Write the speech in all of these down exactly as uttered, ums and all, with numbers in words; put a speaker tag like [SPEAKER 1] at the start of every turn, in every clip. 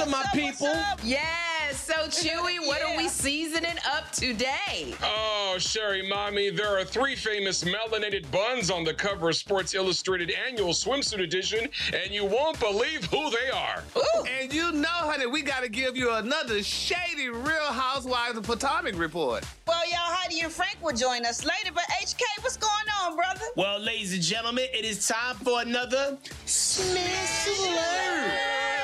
[SPEAKER 1] up, my people?
[SPEAKER 2] Yes, so Chewy, what
[SPEAKER 3] Yeah.
[SPEAKER 2] are we seasoning up today?
[SPEAKER 4] Oh, Sherry, mommy, there are three famous melanated buns on the cover of Sports Illustrated Annual Swimsuit Edition, and you won't believe who they are.
[SPEAKER 2] Ooh.
[SPEAKER 3] And you know, honey, we got to give you another shady Real Housewives of Potomac report.
[SPEAKER 1] Well, y'all, Heidi and Frank will join us later, but H K, what's going on, brother?
[SPEAKER 5] Well, ladies and gentlemen, it is time for another Smith Alert.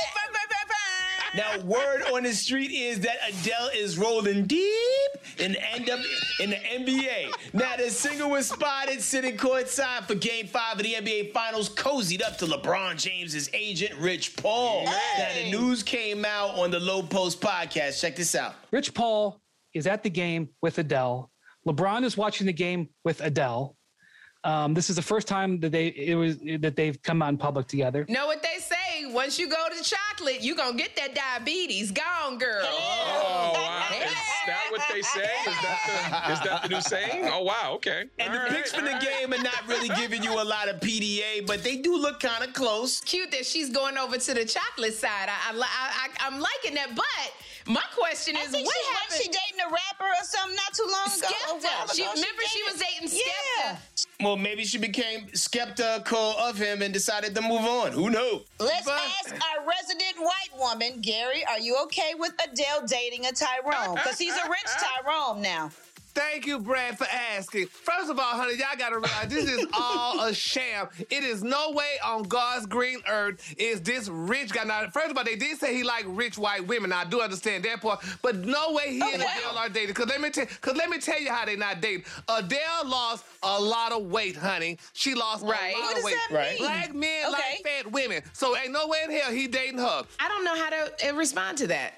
[SPEAKER 5] Now, word on the street is that Adele is rolling deep in the end of in the N B A. Now, the singer was spotted sitting courtside for Game Five of the N B A Finals, cozied up to LeBron James's agent, Rich Paul.
[SPEAKER 1] Hey.
[SPEAKER 5] Now, the news came out on the Low Post podcast. Check this out.
[SPEAKER 6] Rich Paul is at the game with Adele. LeBron is watching the game with Adele. Um, this is the first time that they it was that they've come out in public together.
[SPEAKER 2] Know what they say? Once you go to chocolate, you gonna get that diabetes. Gone, girl.
[SPEAKER 4] Oh, wow. Is that what they say? Is that the, is that the new saying? Oh, wow. Okay.
[SPEAKER 5] And
[SPEAKER 4] All
[SPEAKER 5] the
[SPEAKER 4] right,
[SPEAKER 5] pics from
[SPEAKER 4] all
[SPEAKER 5] the
[SPEAKER 4] right.
[SPEAKER 5] game are not really giving you a lot of P D A, but they do look kind of close.
[SPEAKER 2] Cute that she's going over to the chocolate side. I, I, I, I, I'm liking that. But my question
[SPEAKER 1] I
[SPEAKER 2] is,
[SPEAKER 1] think
[SPEAKER 2] what
[SPEAKER 1] she,
[SPEAKER 2] happened?
[SPEAKER 1] wasn't she dating a rapper or something not too long ago? A while
[SPEAKER 2] Skepta. She,
[SPEAKER 1] ago,
[SPEAKER 2] remember she was dating Skepta.
[SPEAKER 1] Yeah.
[SPEAKER 5] Well, maybe she became skeptical of him and decided to move on. Who knows?
[SPEAKER 1] Let's
[SPEAKER 3] But-
[SPEAKER 1] ask our resident white woman, Gary, are you okay with Adele dating a Tyrone? Because he's a rich Tyrone now.
[SPEAKER 3] Thank you, Brad, for asking. First of all, honey, y'all got to realize this is all a sham. It is no way on God's green earth is this rich guy. Now, first of all, they did say he liked rich white women. Now, I do understand that part, but no way he and
[SPEAKER 1] wow.
[SPEAKER 3] Adele are dating. Because let me tell, because let me tell you how they not dating. Adele lost a lot of weight, honey. She lost
[SPEAKER 2] Right.
[SPEAKER 3] a lot
[SPEAKER 1] What
[SPEAKER 3] of
[SPEAKER 1] does
[SPEAKER 3] weight.
[SPEAKER 1] that
[SPEAKER 5] Right.
[SPEAKER 1] mean?
[SPEAKER 3] Black men
[SPEAKER 1] Okay.
[SPEAKER 3] like fat women, so ain't no way in hell he dating her.
[SPEAKER 2] I don't know how to uh, respond to that.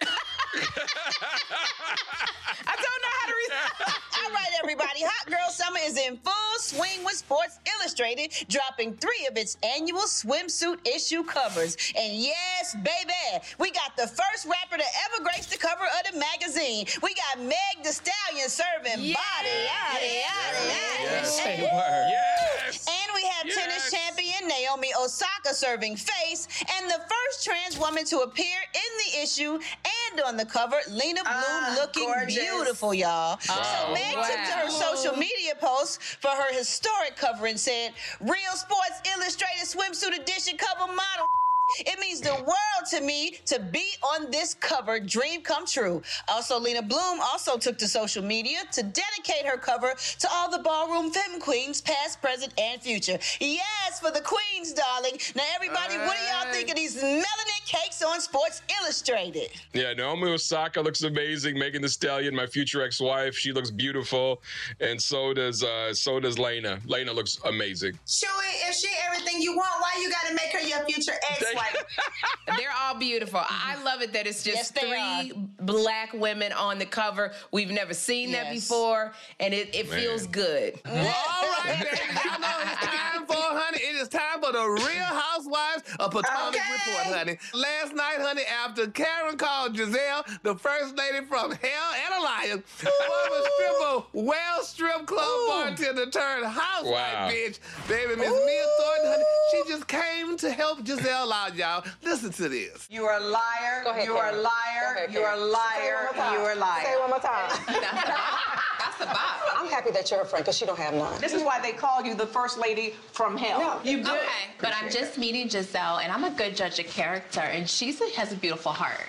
[SPEAKER 2] I don't know how to respond.
[SPEAKER 1] All right, everybody. Hot Girl Summer is in full swing with Sports Illustrated, dropping three of its annual swimsuit issue covers. And yes, baby, we got the first rapper to ever grace the cover of the magazine. We got Meg Thee Stallion serving
[SPEAKER 2] Yes.
[SPEAKER 1] body, yada, yada, yada.
[SPEAKER 4] Yes.
[SPEAKER 5] Say the word.
[SPEAKER 4] Yes.
[SPEAKER 1] And we have
[SPEAKER 4] Yes.
[SPEAKER 1] tennis champion Naomi Osaka serving face, and the first trans woman to appear in the issue and on the cover, Lena Bloom,
[SPEAKER 7] Ah,
[SPEAKER 1] looking
[SPEAKER 7] gorgeous.
[SPEAKER 1] beautiful, y'all.
[SPEAKER 4] Wow.
[SPEAKER 1] So Meg took to her
[SPEAKER 2] Wow.
[SPEAKER 1] social media post for her historic cover and said, "Real Sports Illustrated swimsuit edition cover model. It means the world to me to be on this cover. Dream come true." Also, Lena Bloom also took to social media to dedicate her cover to all the ballroom femme queens, past, present, and future. Yes, for the queens, darling. Now, everybody, what do y'all think of these melanin cakes on Sports Illustrated?
[SPEAKER 4] Yeah, Naomi Osaka looks amazing. Megan Thee Stallion, my future ex-wife, she looks beautiful, and so does uh, so does Lena. Lena looks amazing.
[SPEAKER 7] Chewy, if she everything you want, why you gotta make her your future ex-wife?
[SPEAKER 2] They're all beautiful. I I love it that it's just
[SPEAKER 1] Yes, they
[SPEAKER 2] three black women on the cover. We've never seen that
[SPEAKER 1] Yes.
[SPEAKER 2] before, and it, it
[SPEAKER 4] Man.
[SPEAKER 2] feels good.
[SPEAKER 3] All right, baby. Y'all know it's time for, honey. It is time for the Real Housewives of Potomac
[SPEAKER 7] Okay.
[SPEAKER 3] report, honey. Last night, honey, after Karen called Giselle, the first lady from Hell and Alliance, former stripper, well strip club bartender turned housewife,
[SPEAKER 4] Wow.
[SPEAKER 3] bitch. Baby, Miss Mia Thornton, honey, she just came to help Giselle out, y'all. Listen to this.
[SPEAKER 7] You are a liar.
[SPEAKER 8] Go ahead,
[SPEAKER 7] you are a
[SPEAKER 8] Karen.
[SPEAKER 7] liar.
[SPEAKER 8] Go ahead,
[SPEAKER 7] You are a
[SPEAKER 8] Karen.
[SPEAKER 7] liar. You are a
[SPEAKER 8] Say it
[SPEAKER 7] liar.
[SPEAKER 8] one more time.
[SPEAKER 2] That's the bop.
[SPEAKER 8] I'm happy that you're her friend because she don't have none.
[SPEAKER 7] This is why they call you the first lady from hell.
[SPEAKER 8] No.
[SPEAKER 7] You good.
[SPEAKER 9] Okay, but I'm just meeting Giselle, and I'm a good judge of character, and she has a beautiful heart.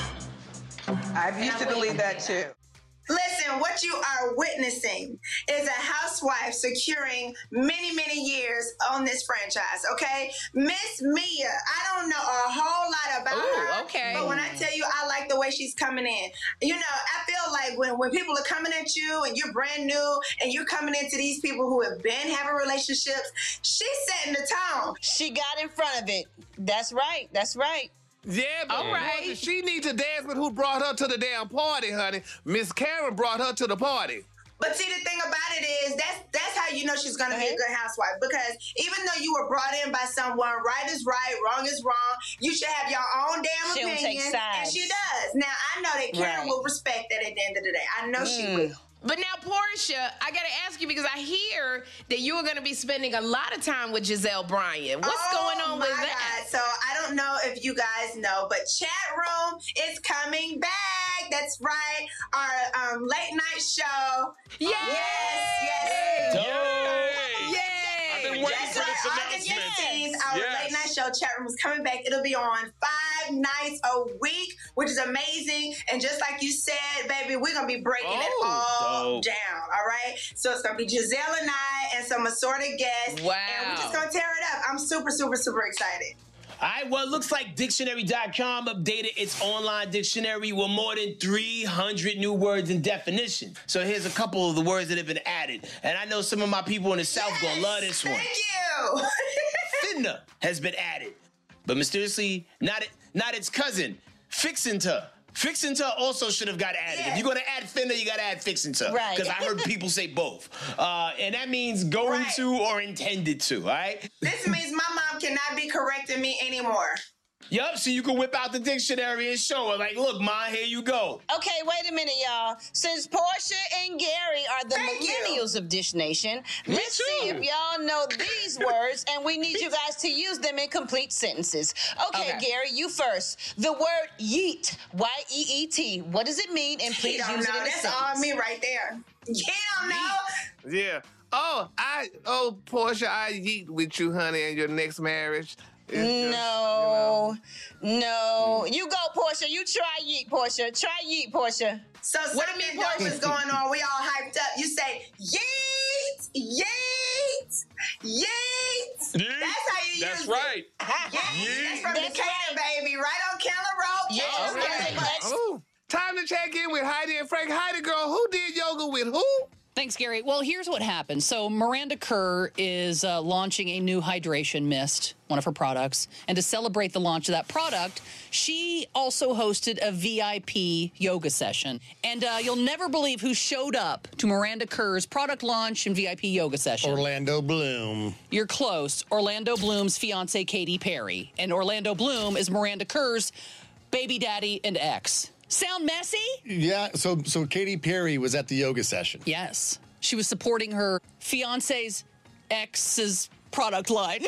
[SPEAKER 7] I used to believe that too.
[SPEAKER 10] Listen, what you are witnessing is a housewife securing many, many years on this franchise, okay? Miss Mia, I don't know a whole lot about
[SPEAKER 2] Ooh,
[SPEAKER 10] her.
[SPEAKER 2] okay.
[SPEAKER 10] But when I tell you I like the way she's coming in, you know, I feel like when, when people are coming at you and you're brand new and you're coming into these people who have been having relationships, she's setting the tone.
[SPEAKER 1] She got in front of it. That's right. That's right.
[SPEAKER 3] Yeah, but
[SPEAKER 2] All right.
[SPEAKER 3] she needs to dance with who brought her to the damn party, honey. Miss Karen brought her to the party.
[SPEAKER 10] But see, the thing about it is that's that's how you know she's gonna be a
[SPEAKER 1] Uh-huh.
[SPEAKER 10] good housewife. Because even though you were brought in by someone, right is right, wrong is wrong, you should have your own damn
[SPEAKER 1] She don't take
[SPEAKER 10] opinion. And
[SPEAKER 1] sides.
[SPEAKER 10] she does. Now I know that Karen
[SPEAKER 1] Right.
[SPEAKER 10] will respect that at the end of the day. I know she
[SPEAKER 1] Mm.
[SPEAKER 10] will.
[SPEAKER 2] But now, Portia, I got to ask you because I hear that you are going to be spending a lot of time with Giselle Bryant. What's
[SPEAKER 10] oh,
[SPEAKER 2] going on with
[SPEAKER 10] my
[SPEAKER 2] that?
[SPEAKER 10] God. So I don't know if you guys know, but Chat Room is coming back. That's right. Our um, late night show.
[SPEAKER 2] Yay!
[SPEAKER 10] Yes, yes.
[SPEAKER 4] Yay!
[SPEAKER 2] Yay!
[SPEAKER 4] I've been waiting
[SPEAKER 10] That's
[SPEAKER 4] for
[SPEAKER 10] right.
[SPEAKER 4] this
[SPEAKER 10] August
[SPEAKER 4] announcement.
[SPEAKER 10] fifteenth, our
[SPEAKER 4] Yes.
[SPEAKER 10] late night show, Chat Room, is coming back. It'll be on five nights a week, which is amazing. And just like you said, baby, we're going to be breaking it
[SPEAKER 5] Oh,
[SPEAKER 10] all
[SPEAKER 5] dope.
[SPEAKER 10] down, all right? So it's going to be Giselle and I and some assorted guests.
[SPEAKER 2] Wow.
[SPEAKER 10] And we're just going to tear it up. I'm super, super, super excited.
[SPEAKER 5] All right, well, it looks like dictionary dot com updated its online dictionary with more than three hundred new words and definitions. So here's a couple of the words that have been added. And I know some of my people in the South
[SPEAKER 10] Yes,
[SPEAKER 5] gonna love this one.
[SPEAKER 10] Thank you.
[SPEAKER 5] Finna has been added, but mysteriously not it, not its cousin, Fixin'ta. Fixin'ta also should have got added.
[SPEAKER 10] Yeah.
[SPEAKER 5] If you're gonna add Finna, you gotta add Fixin'ta.
[SPEAKER 1] Right.
[SPEAKER 5] Because I heard people say both. Uh, and that means going
[SPEAKER 10] Right.
[SPEAKER 5] to or intended to, all right?
[SPEAKER 10] This means my mom cannot be correcting me anymore.
[SPEAKER 5] Yup, so you can whip out the dictionary and show her, like, look, Ma, here you go.
[SPEAKER 1] Okay, wait a minute, y'all. Since Portia and Gary are the
[SPEAKER 10] Thank you.
[SPEAKER 1] millennials of Dish Nation, let's
[SPEAKER 4] too.
[SPEAKER 1] see if y'all know these words, and we need you guys to use them in complete sentences. Okay,
[SPEAKER 2] Okay.
[SPEAKER 1] Gary, you first. The word yeet, Y E E T. What does it mean? And
[SPEAKER 10] You
[SPEAKER 1] please
[SPEAKER 10] don't
[SPEAKER 1] use
[SPEAKER 10] know.
[SPEAKER 1] it in a
[SPEAKER 10] That's
[SPEAKER 1] sentence.
[SPEAKER 10] all me right there. You don't know.
[SPEAKER 3] Yeah. Oh, I. Oh, Portia, I yeet with you, honey, in your next marriage. It's just,
[SPEAKER 1] No, no. You go, Portia. You try yeet, Portia. Try yeet, Portia.
[SPEAKER 10] So
[SPEAKER 2] What do
[SPEAKER 10] something
[SPEAKER 2] you mean,
[SPEAKER 10] dope
[SPEAKER 2] Portia?
[SPEAKER 10] is going on. We all hyped up. You say yeet, yeet, yeet.
[SPEAKER 4] Yeet.
[SPEAKER 10] That's how you
[SPEAKER 4] That's
[SPEAKER 10] use
[SPEAKER 4] right.
[SPEAKER 10] it. Yeet. That's from
[SPEAKER 1] That's
[SPEAKER 10] Decatur, baby. Right on Keller Road.
[SPEAKER 1] Yes,
[SPEAKER 10] Keller
[SPEAKER 1] yes,
[SPEAKER 10] Road.
[SPEAKER 1] yes.
[SPEAKER 3] Oh, time to check in with Heidi and Frank. Heidi, girl, who did yoga with who?
[SPEAKER 11] Thanks, Gary. Well, here's what happened. So Miranda Kerr is uh, launching a new hydration mist, one of her products. And to celebrate the launch of that product, she also hosted a V I P yoga session. And uh, you'll never believe who showed up to Miranda Kerr's product launch and V I P yoga session.
[SPEAKER 12] Orlando Bloom.
[SPEAKER 11] You're close. Orlando Bloom's fiance, Katy Perry. And Orlando Bloom is Miranda Kerr's baby daddy and ex. Sound messy?
[SPEAKER 12] Yeah, so so Katy Perry was at the yoga session.
[SPEAKER 11] Yes. She was supporting her fiance's ex's product line.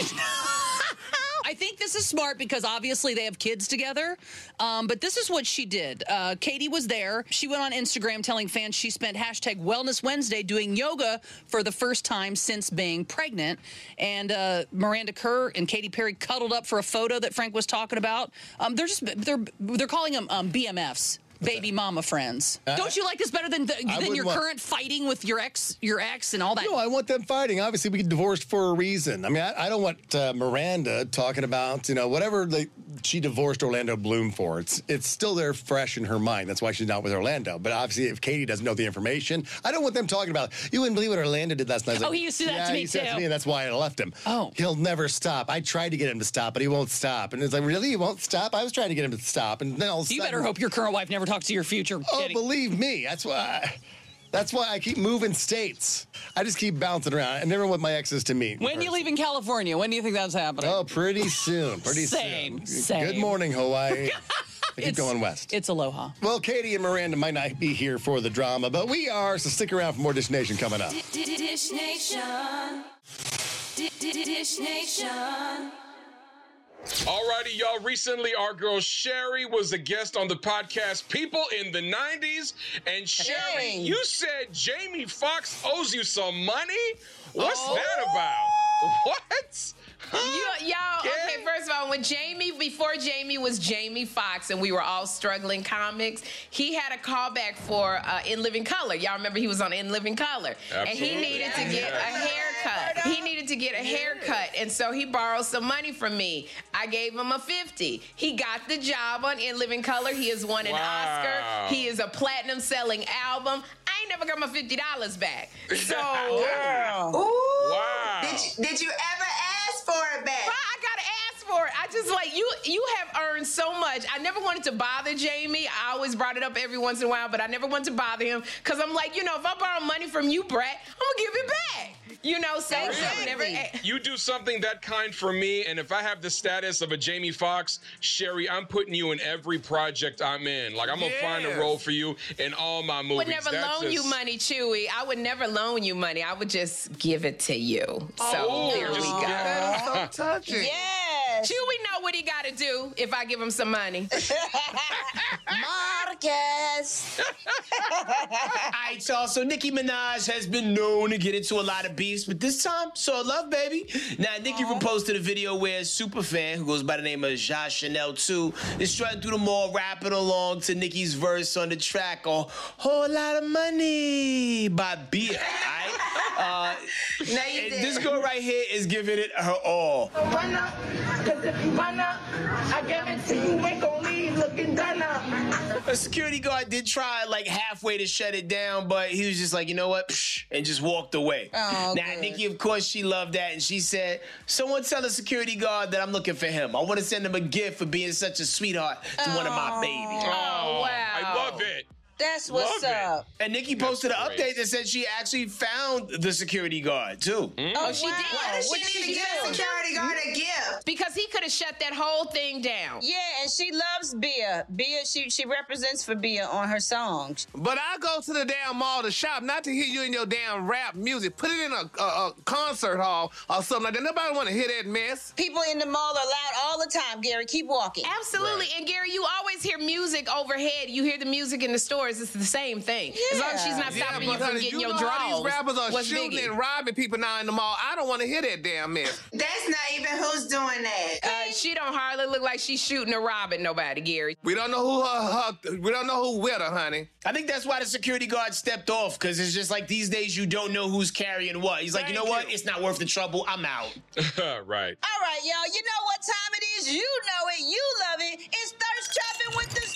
[SPEAKER 11] I think this is smart because obviously they have kids together. Um, but this is what she did. Uh, Katie was there. She went on Instagram telling fans she spent hashtag Wellness Wednesday doing yoga for the first time since being pregnant. And uh, Miranda Kerr and Katy Perry cuddled up for a photo that Frank was talking about. Um, they're just they're they're calling them um, B M Fs. Baby mama friends.
[SPEAKER 12] Uh,
[SPEAKER 11] Don't you like this better than the, than
[SPEAKER 12] wouldn't
[SPEAKER 11] your
[SPEAKER 12] want-
[SPEAKER 11] current fighting with your ex, your ex, and all that?
[SPEAKER 12] No, I want them fighting. Obviously, we get divorced for a reason. I mean, I, I don't want uh, Miranda talking about, you know, whatever they, she divorced Orlando Bloom for. It's it's still there fresh in her mind. That's why she's not with Orlando. But obviously, if Katie doesn't know the information, I don't want them talking about, you wouldn't believe what Orlando did last night. I was
[SPEAKER 11] Oh,
[SPEAKER 12] like,
[SPEAKER 11] he used to do that
[SPEAKER 12] yeah,
[SPEAKER 11] to me,
[SPEAKER 12] he said
[SPEAKER 11] too.
[SPEAKER 12] to me, and that's why I left him.
[SPEAKER 11] Oh.
[SPEAKER 12] He'll never stop. I tried to get him to stop, but he won't stop. And it's like, really? He won't stop? I was trying to get him to stop. And then all of a
[SPEAKER 11] You
[SPEAKER 12] sudden,
[SPEAKER 11] better hope your current wife never talks to your future.
[SPEAKER 12] Oh,
[SPEAKER 11] Katie.
[SPEAKER 12] believe me. That's why. That's why I keep moving states. I just keep bouncing around. I never want my exes to meet. in
[SPEAKER 11] When you
[SPEAKER 12] person.
[SPEAKER 11] leaving California? When do you think that's happening?
[SPEAKER 12] Oh, pretty soon. Pretty
[SPEAKER 11] Same,
[SPEAKER 12] soon.
[SPEAKER 11] same.
[SPEAKER 12] Good morning, Hawaii. I keep
[SPEAKER 11] It's-
[SPEAKER 12] going west.
[SPEAKER 11] It's aloha.
[SPEAKER 12] Well, Katie and Miranda might not be here for the drama, but we are, so stick around for more Dish Nation coming up.
[SPEAKER 13] Dish Nation. Dish Nation.
[SPEAKER 4] Alrighty, y'all. Recently, our girl Sherry was a guest on the podcast People in the nineties. And Sherry,
[SPEAKER 1] Hey.
[SPEAKER 4] you said Jamie Foxx owes you some money? What's
[SPEAKER 2] Oh.
[SPEAKER 4] that about? What?
[SPEAKER 2] You, y'all, okay, first of all, when Jamie, before Jamie was Jamie Foxx and we were all struggling comics, he had a callback for uh, In Living Color. Y'all remember he was on In Living Color. And he
[SPEAKER 4] Absolutely.
[SPEAKER 2] needed to get a haircut. He needed to get a haircut. And so he borrowed some money from me. I gave him a fifty. He got the job on In Living Color. He has won an
[SPEAKER 4] Wow.
[SPEAKER 2] Oscar. He is a platinum selling album. I ain't never got my fifty dollars back. So,
[SPEAKER 1] Girl.
[SPEAKER 10] Ooh.
[SPEAKER 4] Wow.
[SPEAKER 10] Did you, did you ever ask for it back?
[SPEAKER 2] Well, I gotta ask for it. I just like you. You have earned so much. I never wanted to bother Jamie. I always brought it up every once in a while, but I never wanted to bother him because I'm like, you know, if I borrow money from you, Brett, I'm gonna give it back. You know, so
[SPEAKER 1] Exactly.
[SPEAKER 2] never.
[SPEAKER 4] You do something that kind for me, and if I have the status of a Jamie Foxx, Sherry, I'm putting you in every project I'm in. Like, I'm gonna
[SPEAKER 3] Yes.
[SPEAKER 4] find a role for you in all my movies.
[SPEAKER 2] I would never
[SPEAKER 4] That's
[SPEAKER 2] loan you
[SPEAKER 4] just-
[SPEAKER 2] money, Chewy. I would never loan you money. I would just give it to you. So
[SPEAKER 4] Oh,
[SPEAKER 2] there we
[SPEAKER 4] just
[SPEAKER 2] go.
[SPEAKER 4] give
[SPEAKER 3] That's so touching.
[SPEAKER 1] Yes.
[SPEAKER 2] Chewy know what he got to do if I give him some money.
[SPEAKER 1] Marcus.
[SPEAKER 5] All right, y'all. So Nicki Minaj has been known to get into a lot of beefs, but this time, so love, baby. Now, Nicki reposted a video where a superfan who goes by the name of Ja Chanel two is strutting through the mall, rapping along to Nicki's verse on the track, "A Whole Lot of Money" by Bia. All right? Uh,
[SPEAKER 10] No, you
[SPEAKER 5] and
[SPEAKER 10] did.
[SPEAKER 5] this girl right here is giving it her all.
[SPEAKER 14] Run up, cause if you run up, I guarantee you ain't gonna leave looking done up.
[SPEAKER 5] A security guard did try like halfway to shut it down, but he was just like, you know what, Psh, and just walked away.
[SPEAKER 1] Oh,
[SPEAKER 5] now,
[SPEAKER 1] good.
[SPEAKER 5] Nicki, of course, she loved that, and she said, someone tell a security guard that I'm looking for him. I want to send him a gift for being such a sweetheart to one of my babies.
[SPEAKER 2] Oh, wow.
[SPEAKER 4] I love it.
[SPEAKER 1] That's what's
[SPEAKER 4] Love it.
[SPEAKER 1] up.
[SPEAKER 5] And Nicki posted an
[SPEAKER 4] That's
[SPEAKER 5] update
[SPEAKER 4] great.
[SPEAKER 5] that said she actually found the security guard, too.
[SPEAKER 1] Oh,
[SPEAKER 2] she
[SPEAKER 1] wow.
[SPEAKER 2] did?
[SPEAKER 10] Why does
[SPEAKER 2] What
[SPEAKER 10] she
[SPEAKER 2] did
[SPEAKER 10] need
[SPEAKER 2] she
[SPEAKER 10] to give
[SPEAKER 2] do?
[SPEAKER 10] the security guard a gift?
[SPEAKER 2] Because he could have shut that whole thing down.
[SPEAKER 1] Yeah, and she loves Bia. Bia, she she represents for Bia on her songs.
[SPEAKER 3] But I go to the damn mall to shop, not to hear you in your damn rap music. Put it in a, a, a concert hall or something like that. Nobody want to hear that mess.
[SPEAKER 1] People in the mall are loud all the time, Gary. Keep walking.
[SPEAKER 2] Absolutely. And Gary, you always hear music overhead. You hear the music in the stores. It's the same thing. As long as she's not
[SPEAKER 3] Yeah,
[SPEAKER 2] stopping
[SPEAKER 3] but
[SPEAKER 2] you from
[SPEAKER 3] honey,
[SPEAKER 2] getting
[SPEAKER 3] you
[SPEAKER 2] your
[SPEAKER 3] know how
[SPEAKER 2] draws.
[SPEAKER 3] these rappers are
[SPEAKER 2] What's
[SPEAKER 3] shooting
[SPEAKER 2] biggie?
[SPEAKER 3] and robbing people now in the mall. I don't want to hear that damn mess.
[SPEAKER 10] That's not even who's doing that.
[SPEAKER 2] Uh, she don't hardly look like she's shooting or robbing nobody, Gary.
[SPEAKER 3] We don't know who her, her we don't know who with her, honey.
[SPEAKER 5] I think that's why the security guard stepped off, because it's just like these days you don't know who's carrying what. He's like, you know
[SPEAKER 3] Thank
[SPEAKER 5] what?
[SPEAKER 3] you.
[SPEAKER 5] It's not worth the trouble. I'm out.
[SPEAKER 4] Right.
[SPEAKER 1] All right, y'all. You know what time it is. You know it. You love it. It's Thirst Trapping with the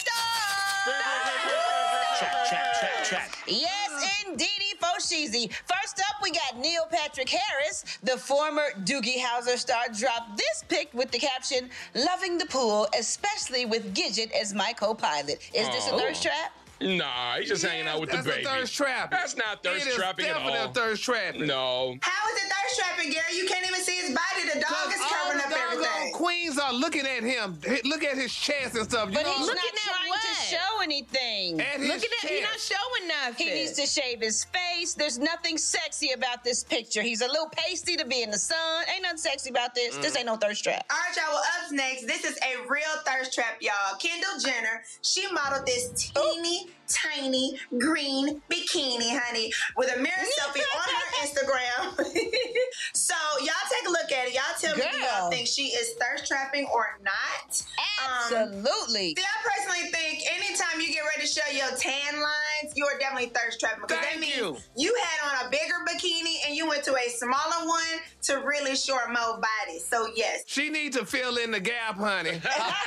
[SPEAKER 1] Stars.
[SPEAKER 5] Trap, trap, trap, trap.
[SPEAKER 1] Yes, indeedy, Fosheezy. First up, we got Neil Patrick Harris, the former Doogie Howser star, dropped this pic with the caption, "Loving the pool, especially with Gidget as my co-pilot." Is this a
[SPEAKER 4] Oh.
[SPEAKER 1] thirst trap?
[SPEAKER 4] Nah, he's just hanging out with the
[SPEAKER 3] That's
[SPEAKER 4] baby.
[SPEAKER 3] a thirst trap.
[SPEAKER 4] That's not thirst
[SPEAKER 3] It is
[SPEAKER 4] trapping at
[SPEAKER 3] definitely
[SPEAKER 4] all.
[SPEAKER 3] a thirst trapping.
[SPEAKER 4] No.
[SPEAKER 10] How is it thirst trapping, Gary? You can't even see his body. The dog is
[SPEAKER 3] all
[SPEAKER 10] covering
[SPEAKER 3] the
[SPEAKER 10] up
[SPEAKER 3] doggone
[SPEAKER 10] everything.
[SPEAKER 3] queens are looking at him. Look at his chest and stuff. You
[SPEAKER 1] But
[SPEAKER 3] know?
[SPEAKER 1] he's
[SPEAKER 2] Looking
[SPEAKER 1] not
[SPEAKER 2] at
[SPEAKER 1] trying
[SPEAKER 2] what?
[SPEAKER 1] to show anything.
[SPEAKER 3] At his
[SPEAKER 2] Look at that.
[SPEAKER 3] chest.
[SPEAKER 2] He's not showing nothing.
[SPEAKER 1] He needs to shave his face. There's nothing sexy about this picture. He's a little pasty to be in the sun. Ain't nothing sexy about this. This ain't no thirst trap.
[SPEAKER 10] All right, y'all. Well, up next, this is a real thirst trap, y'all. Kendall Jenner, she modeled this teeny, tiny green bikini, honey, with a mirror selfie on her Instagram. So y'all take a look at it. Y'all tell me, do y'all
[SPEAKER 1] Girl.
[SPEAKER 10] think she is thirst trapping or not? Um,
[SPEAKER 1] Absolutely.
[SPEAKER 10] See, I personally think anytime you get ready to show your tan lines, you are definitely thirst trapping, because that
[SPEAKER 3] Thank
[SPEAKER 10] means
[SPEAKER 3] you.
[SPEAKER 10] you had on a bigger bikini and you went to a smaller one to really show more body. So yes.
[SPEAKER 3] She needs to fill in the gap, honey.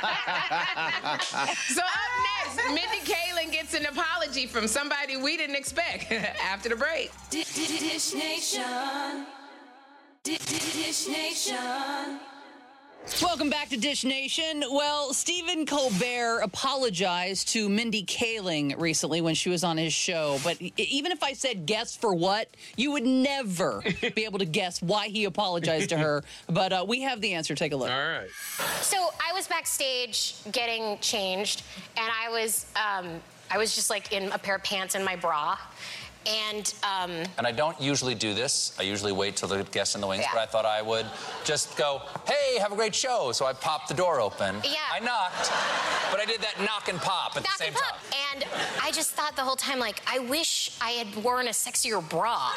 [SPEAKER 2] So up next, Mindy Kaling gets an apology from somebody we didn't expect after the break.
[SPEAKER 13] Dish Nation. Dish Nation.
[SPEAKER 11] Welcome back to Dish Nation. Well, Stephen Colbert apologized to Mindy Kaling recently when she was on his show. But e- even if I said guess for what, you would never be able to guess why he apologized to her. But uh, we have the answer. Take a look.
[SPEAKER 4] All right.
[SPEAKER 15] So I was backstage getting changed, and I was um, I was just like in a pair of pants and my bra, and um,
[SPEAKER 16] And I don't usually do this. I usually wait till the guests in the wings,
[SPEAKER 15] Yeah.
[SPEAKER 16] but I thought I would just go, hey, have a great show. So I popped the door open.
[SPEAKER 15] Yeah.
[SPEAKER 16] I knocked, but I did that knock and pop at
[SPEAKER 15] knock
[SPEAKER 16] the same
[SPEAKER 15] and pop.
[SPEAKER 16] time.
[SPEAKER 15] And I just thought the whole time, like, I wish I had worn a sexier bra.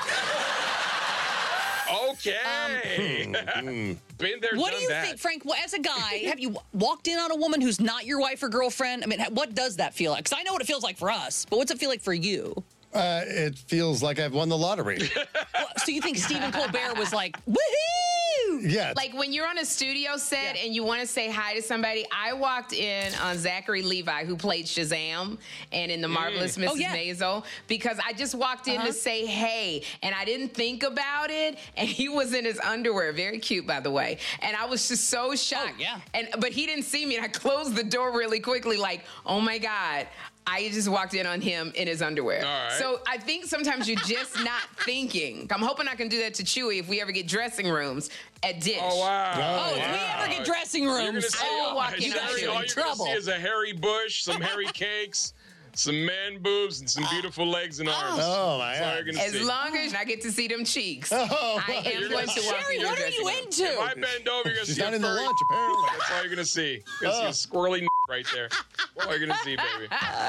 [SPEAKER 4] Okay. Been there,
[SPEAKER 11] What
[SPEAKER 4] done
[SPEAKER 11] do you
[SPEAKER 4] that.
[SPEAKER 11] think, Frank? Well, as a guy, have you walked in on a woman who's not your wife or girlfriend? I mean, what does that feel like? Because I know what it feels like for us, but what's it feel like for you?
[SPEAKER 12] Uh, it feels like I've won the lottery.
[SPEAKER 11] Well, so you think Stephen Colbert was like, woohoo?
[SPEAKER 12] Yeah.
[SPEAKER 2] Like when you're on a studio set and you want to say hi to somebody, I walked in on Zachary Levi, who played Shazam and in The Marvelous Missus
[SPEAKER 11] Oh, yeah.
[SPEAKER 2] Maisel, because I just walked in
[SPEAKER 11] Uh-huh.
[SPEAKER 2] to say hey, and I didn't think about it, and he was in his underwear, very cute, by the way, and I was just so shocked.
[SPEAKER 11] Oh, yeah.
[SPEAKER 2] And but he didn't see me, and I closed the door really quickly, like, oh my God. I just walked in on him in his underwear.
[SPEAKER 4] All right.
[SPEAKER 2] So I think sometimes you're just not thinking. I'm hoping I can do that to Chewy if we ever get dressing rooms at Dish.
[SPEAKER 4] Oh, wow.
[SPEAKER 11] Oh, if
[SPEAKER 4] wow.
[SPEAKER 11] we ever get dressing
[SPEAKER 4] You're gonna
[SPEAKER 11] rooms,
[SPEAKER 4] see,
[SPEAKER 11] I will walk
[SPEAKER 2] in
[SPEAKER 11] in
[SPEAKER 2] on
[SPEAKER 11] on
[SPEAKER 2] you.
[SPEAKER 11] you
[SPEAKER 4] all
[SPEAKER 11] in
[SPEAKER 4] you're
[SPEAKER 11] trouble.
[SPEAKER 4] gonna see is a hairy bush, some hairy cakes, some man boobs, and some beautiful legs and arms.
[SPEAKER 12] Oh, my
[SPEAKER 4] That's all
[SPEAKER 12] God.
[SPEAKER 4] you're gonna
[SPEAKER 2] As
[SPEAKER 4] see.
[SPEAKER 2] long as I get to see them cheeks,
[SPEAKER 12] Oh,
[SPEAKER 2] I am
[SPEAKER 4] You're
[SPEAKER 2] going
[SPEAKER 4] gonna-
[SPEAKER 2] to walk
[SPEAKER 11] Sherry,
[SPEAKER 2] in your
[SPEAKER 11] what are
[SPEAKER 2] dressing
[SPEAKER 11] you
[SPEAKER 2] room.
[SPEAKER 11] into?
[SPEAKER 4] If I bend over, you're gonna
[SPEAKER 12] She's
[SPEAKER 4] see
[SPEAKER 12] not
[SPEAKER 4] a
[SPEAKER 12] in the
[SPEAKER 4] furry-
[SPEAKER 12] lunch, apparently.
[SPEAKER 4] That's all you're gonna see. You're gonna see a squirrely right there. That's all you're gonna see, baby.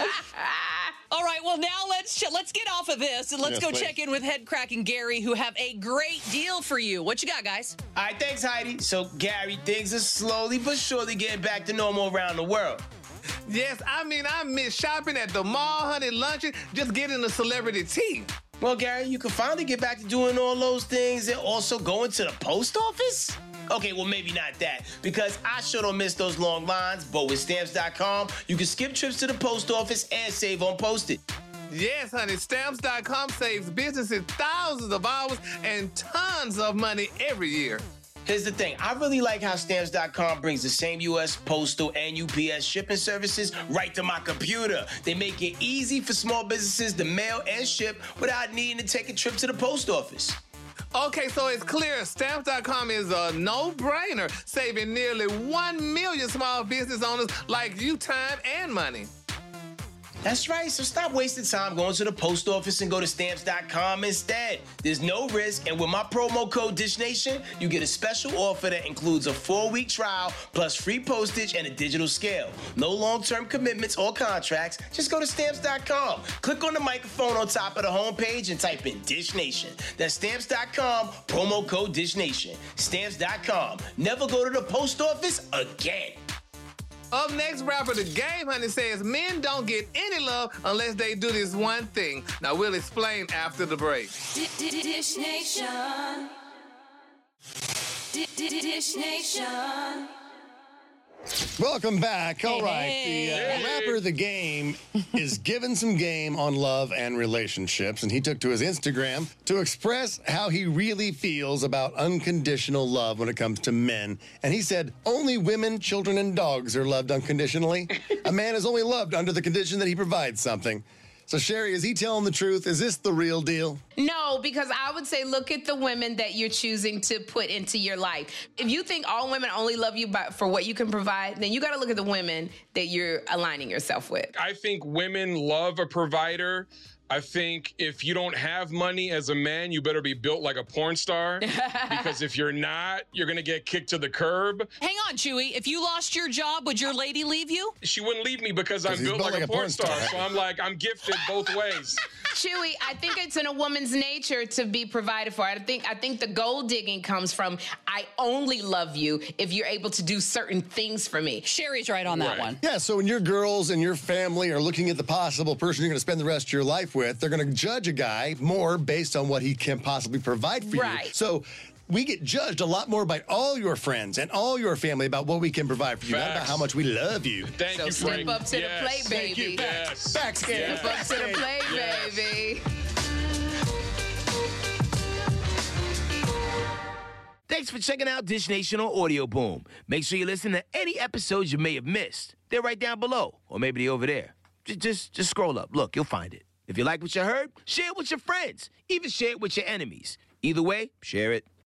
[SPEAKER 11] All right, well, now let's ch- let's get off of this and let's
[SPEAKER 12] Yes,
[SPEAKER 11] go
[SPEAKER 12] please.
[SPEAKER 11] check in with Head Cracking Gary, who have a great deal for you. What you got, guys?
[SPEAKER 5] All right, thanks, Heidi. So, Gary, things are slowly but surely getting back to normal around the world.
[SPEAKER 3] Yes, I mean, I miss shopping at the mall, honey, lunching, just getting a celebrity tea.
[SPEAKER 5] Well, Gary, you can finally get back to doing all those things and also going to the post office? Okay, well, maybe not that, because I sure don't miss those long lines, but with Stamps dot com, you can skip trips to the post office and save on postage.
[SPEAKER 3] Yes, honey, Stamps dot com saves businesses thousands of hours and tons of money every year.
[SPEAKER 5] Here's the thing. I really like how Stamps dot com brings the same U S Postal and U P S shipping services right to my computer. They make it easy for small businesses to mail and ship without needing to take a trip to the post office.
[SPEAKER 3] Okay, so it's clear Stamps dot com is a no-brainer, saving nearly one million small business owners like you time and money.
[SPEAKER 5] That's right, so stop wasting time going to the post office and go to Stamps dot com instead. There's no risk, and with my promo code DishNation, you get a special offer that includes a four-week trial plus free postage and a digital scale. No long-term commitments or contracts. Just go to Stamps dot com. Click on the microphone on top of the homepage and type in DishNation. That's Stamps dot com, promo code DishNation. Stamps dot com. Never go to the post office again.
[SPEAKER 3] Up next, rapper The Game, honey, says men don't get any love unless they do this one thing. Now, we'll explain after the break.
[SPEAKER 13] Dish Nation. Dish Nation.
[SPEAKER 12] Welcome back. All right. The uh,
[SPEAKER 4] Hey.
[SPEAKER 12] rapper The Game is giving some game on love and relationships, and he took to his Instagram to express how he really feels about unconditional love when it comes to men. And he said, only women, children, and dogs are loved unconditionally. A man is only loved under the condition that he provides something. So, Sherry, is he telling the truth? Is this the real deal?
[SPEAKER 2] No, because I would say look at the women that you're choosing to put into your life. If you think all women only love you by, for what you can provide, then you got to look at the women that you're aligning yourself with.
[SPEAKER 4] I think women love a provider. I think if you don't have money as a man, you better be built like a porn star. Because if you're not, you're going to get kicked to the curb.
[SPEAKER 11] Hang on, Chewy. If you lost your job, would your lady leave you?
[SPEAKER 4] She wouldn't leave me because I'm
[SPEAKER 12] he's
[SPEAKER 4] built
[SPEAKER 12] built
[SPEAKER 4] like, a porn star. So I'm like, I'm gifted both ways.
[SPEAKER 2] Chewy, I think it's in a woman's nature to be provided for. I think I think the gold digging comes from I only love you if you're able to do certain things for me.
[SPEAKER 11] Sherry's right on that
[SPEAKER 4] Right.
[SPEAKER 11] one.
[SPEAKER 12] Yeah, so when your girls and your family are looking at the possible person you're going to spend the rest of your life with, they're going to judge a guy more based on what he can possibly provide for
[SPEAKER 2] Right.
[SPEAKER 12] you. So we get judged a lot more by all your friends and all your family about what we can provide for you, not about
[SPEAKER 4] Facts.
[SPEAKER 12] how much we love you.
[SPEAKER 4] Thank
[SPEAKER 2] So
[SPEAKER 4] you,
[SPEAKER 2] step
[SPEAKER 4] Frank.
[SPEAKER 2] up to
[SPEAKER 4] Yes.
[SPEAKER 2] the plate,
[SPEAKER 4] Thank
[SPEAKER 2] baby.
[SPEAKER 4] you. Yes.
[SPEAKER 12] Facts.
[SPEAKER 2] Step up to the plate,
[SPEAKER 4] Yes.
[SPEAKER 2] baby.
[SPEAKER 5] Thanks for checking out Dish Nation on Audio Boom. Make sure you listen to any episodes you may have missed. They're right down below, or maybe they're over there. Just, just, just scroll up. Look, you'll find it. If you like what you heard, share it with your friends. Even share it with your enemies. Either way, share it.